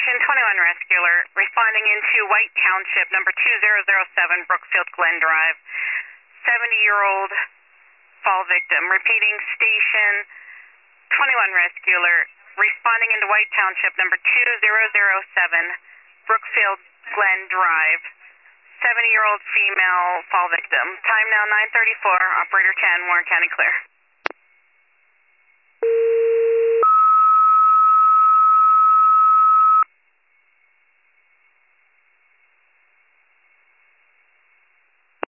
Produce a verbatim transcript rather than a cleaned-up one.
Station twenty-one Rescue Alert, responding into White Township, number two zero zero seven, Brookfield Glen Drive. seventy-year-old fall victim. Repeating, Station twenty-one Rescue Alert, responding into White Township, number two zero zero seven, Brookfield Glen Drive. seventy-year-old female fall victim. Time now nine thirty-four, Operator ten, Warren County clear.